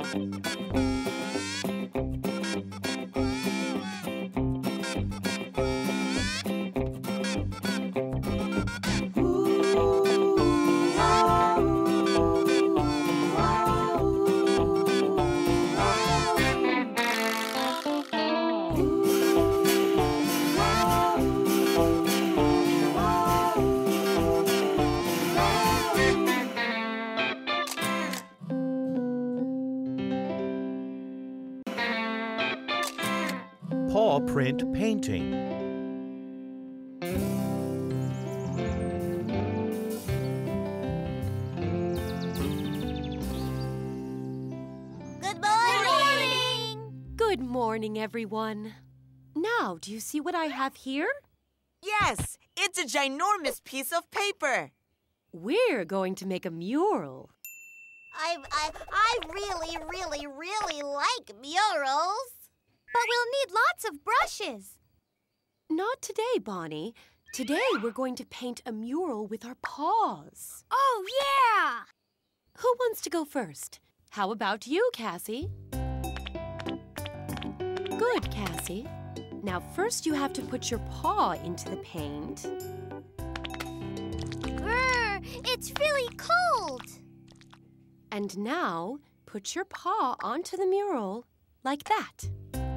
Paw print painting. Good morning! Good morning, everyone. Now, do you see what I have here? Yes, it's a ginormous piece of paper. We're going to make a mural. I really like murals. But we'll need lots of brushes. Not today, Bonnie. Today, we're going to paint a mural with our paws. Oh, yeah! Who wants to go first? How about you, Cassie? Good, Cassie. Now, first you have to put your paw into the paint. It's really cold. And now, put your paw onto the mural like that.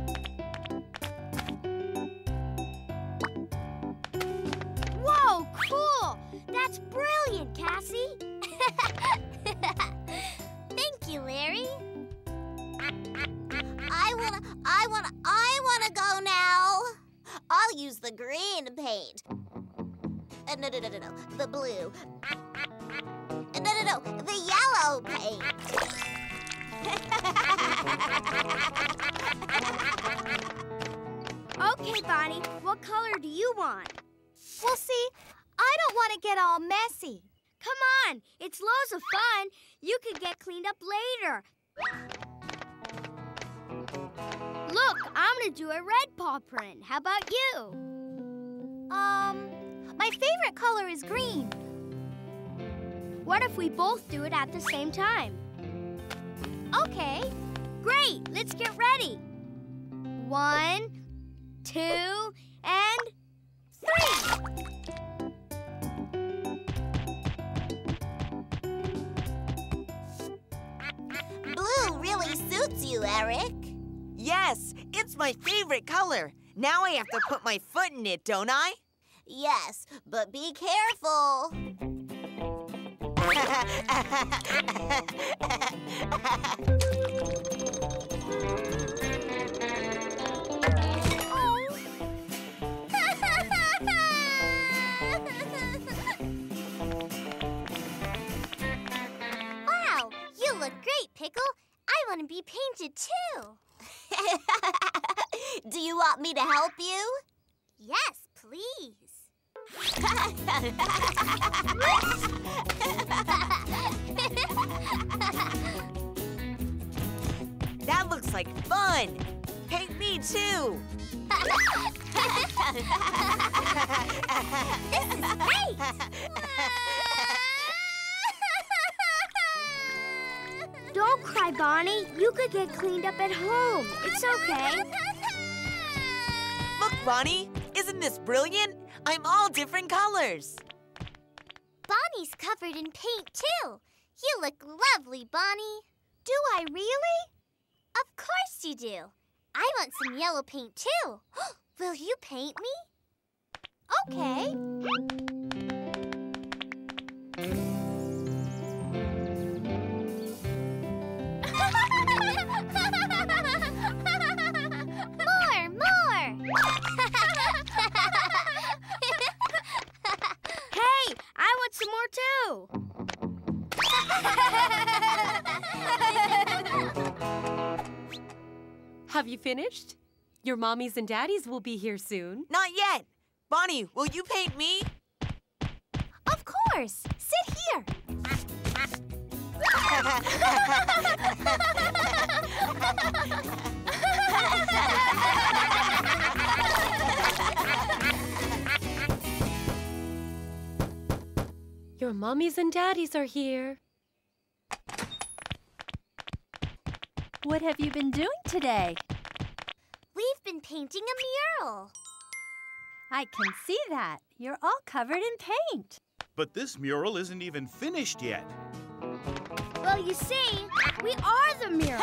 Whoa, cool! That's brilliant, Cassie. Thank you, Larry. I wanna go now. I'll use the green paint. No, the blue. No, the yellow paint. Okay, Bonnie, what color do you want? Well, see, I don't want to get all messy. Come on, it's loads of fun. You could get cleaned up later. Look, I'm going to do a red paw print. How about you? My favorite color is green. What if we both do it at the same time? Okay. Great, let's get ready. 1, 2, and 3. Blue really suits you, Eric. Yes, it's my favorite color. Now I have to put my foot in it, don't I? Yes, but be careful. Wow, you look great, Pickle. I want to be painted too. Do you want me to help you? Yes, please. That looks like fun. Paint me too. This is great. Don't cry, Bonnie. You could get cleaned up at home. It's okay. Look, Bonnie, isn't this brilliant? I'm all different colors. Bonnie's covered in paint, too. You look lovely, Bonnie. Do I really? Of course you do. I want some yellow paint, too. Will you paint me? Okay. More! Hey, I want some more, too. Have you finished? Your mommies and daddies will be here soon. Not yet. Bonnie, will you paint me? Of course. Sit here. Your mommies and daddies are here. What have you been doing today? We've been painting a mural. I can see that. You're all covered in paint. But this mural isn't even finished yet. Well, you see, we are the mural.